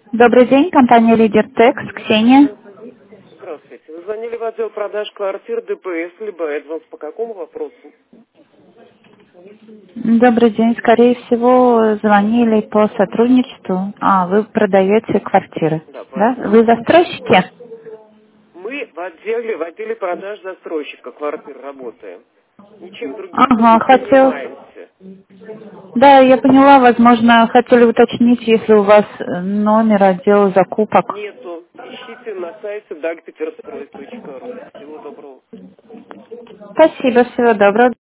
Добрый день, компания Лидер Текс, Ксения. Здравствуйте. Вы звонили в отдел продаж квартир ДПС, либо Эдванс. По какому вопросу? Добрый день, скорее всего, звонили по сотрудничеству. Вы продаете квартиры, Да, по да? отделу. Вы застройщики? Мы в отделе продаж застройщика квартир работаем. Ничем другим тут Ага, не хотел... занимаемся. Да, я поняла, возможно, хотели уточнить, если у вас номер отдела закупок. Нету. Ищите на сайте dagpeterstroy.ru. Всего доброго. Спасибо, всего доброго.